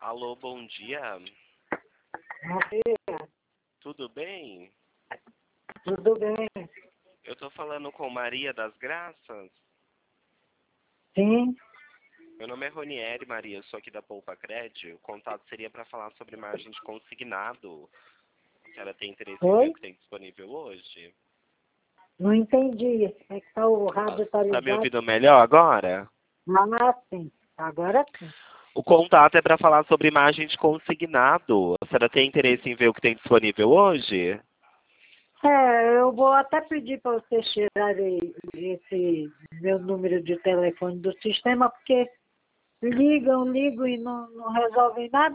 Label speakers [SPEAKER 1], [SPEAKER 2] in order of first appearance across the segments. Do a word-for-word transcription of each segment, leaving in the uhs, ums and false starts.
[SPEAKER 1] Alô, bom dia.
[SPEAKER 2] Maria,
[SPEAKER 1] Tudo bem?
[SPEAKER 2] tudo bem?
[SPEAKER 1] Eu tô falando com Maria das Graças.
[SPEAKER 2] Sim,
[SPEAKER 1] Meu nome é Ronieri, Maria, eu sou aqui da Poupa Cred. O contato seria para falar sobre margem de consignado. A senhora tem interesse em ver
[SPEAKER 2] oi?
[SPEAKER 1] o que tem disponível hoje?
[SPEAKER 2] Não entendi. É que tá, o rádio tá
[SPEAKER 1] Está me
[SPEAKER 2] ligado?
[SPEAKER 1] ouvindo melhor agora?
[SPEAKER 2] Ah, sim. Agora sim.
[SPEAKER 1] O contato é para falar sobre margem de consignado. A senhora tem interesse em ver o que tem disponível hoje?
[SPEAKER 2] É, eu vou até pedir para vocês tirarem esse meu número de telefone do sistema, porque ligam, ligam e não, não resolvem nada.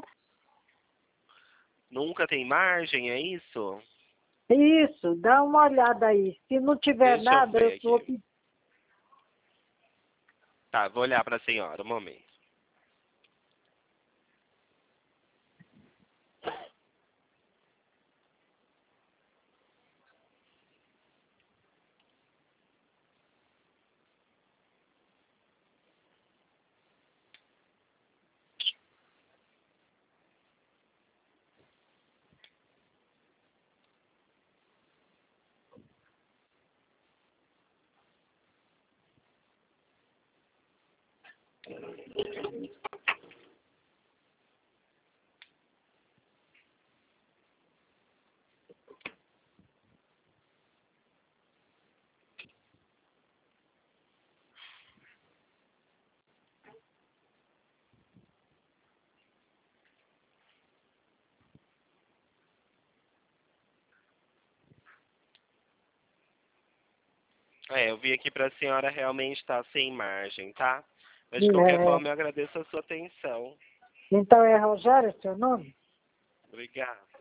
[SPEAKER 1] Nunca tem margem, é isso?
[SPEAKER 2] Isso, dá uma olhada aí. Se não tiver
[SPEAKER 1] Deixa eu
[SPEAKER 2] nada, eu
[SPEAKER 1] ver
[SPEAKER 2] vou
[SPEAKER 1] aqui.
[SPEAKER 2] pedir.
[SPEAKER 1] Tá, vou olhar para a senhora, um momento. É, eu vi aqui para a senhora realmente estar sem margem, tá? Mas de qualquer
[SPEAKER 2] É,
[SPEAKER 1] forma eu agradeço a sua atenção.
[SPEAKER 2] então é Rogério seu nome?
[SPEAKER 1] Obrigado.